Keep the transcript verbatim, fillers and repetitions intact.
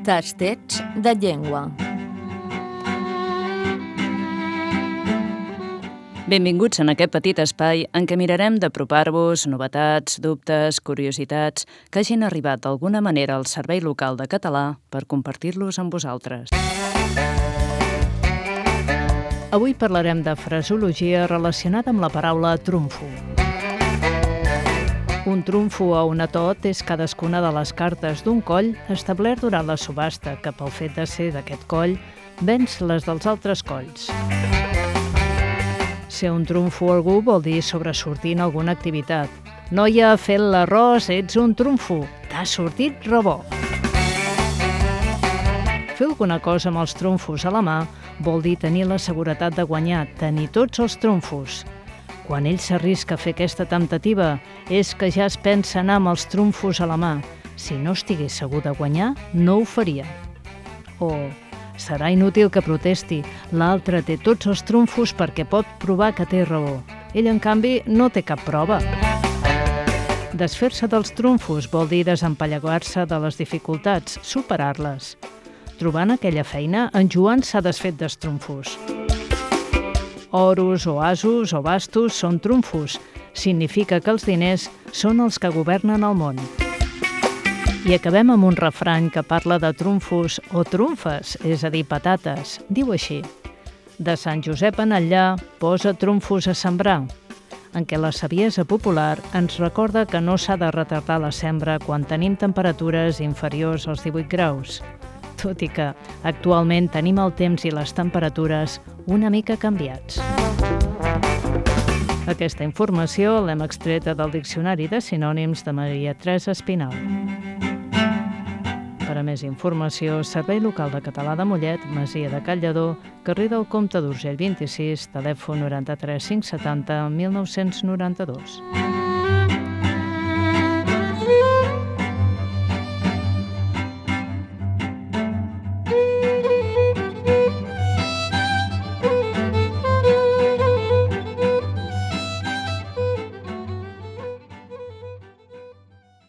Tastets de llengua. Benvinguts en aquest petit espai en què mirarem d'apropar-vos novetats, dubtes, curiositats que hagin arribat d'alguna manera al Servei Local de Català per compartir-los amb vosaltres. Avui parlarem de fraseologia relacionada amb la paraula trumfo. Un trumfo o un atot és cadascuna de les cartes d'un coll establert durant la subhasta que, pel fet de ser d'aquest coll, venç les dels altres colls. Ser un trumfo a algú vol dir sobresortir en alguna activitat. Noia, fent l'arròs, ets un trumfo. T'ha sortit rebó. Fer alguna cosa amb els trumfos a la mà vol dir tenir la seguretat de guanyar, tenir tots els trumfos. Quan ell s'arrisca a fer aquesta temptativa, és que ja es pensa anar amb els trumfos a la mà. Si no estigués segur de guanyar, no ho faria. O serà inútil que protesti, l'altre té tots els trumfos perquè pot provar que té raó. Ell, en canvi, no té cap prova. Desfer-se dels trumfos vol dir desempallegar-se de les dificultats, superar-les. Trobant aquella feina, en Joan s'ha desfet dels trumfos. Oros o asos o bastos són trumfos. Significa que els diners són els que governen el món. I acabem amb un refrany que parla de trumfos o trumfes, és a dir, patates. Diu així: de Sant Josep en enllà, posa trumfos a sembrar, en què la saviesa popular ens recorda que no s'ha de retardar la sembra quan tenim temperatures inferiors als divuit graus, tot i que actualment tenim el temps i les temperatures una mica canviats. Aquesta informació l'hem extreta del Diccionari de Sinònims de Maria Teresa Espinal. Per a més informació, Servei Local de Català de Mollet, Masia de Callador, carrer del Comte d'Urgell vint-i-sis, telèfon noranta-tres cinc setanta mil nou-cents noranta-dos.